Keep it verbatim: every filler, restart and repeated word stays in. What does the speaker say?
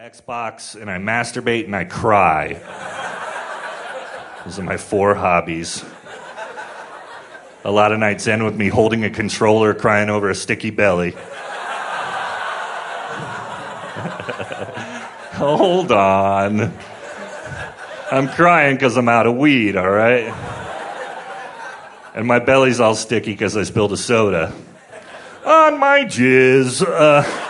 Xbox, and I masturbate, and I cry. Those are my four hobbies. A lot of nights end with me holding a controller, crying over a sticky belly. Hold on. I'm crying because I'm out of weed, all right? And my belly's all sticky because I spilled a soda. On my jizz. Uh...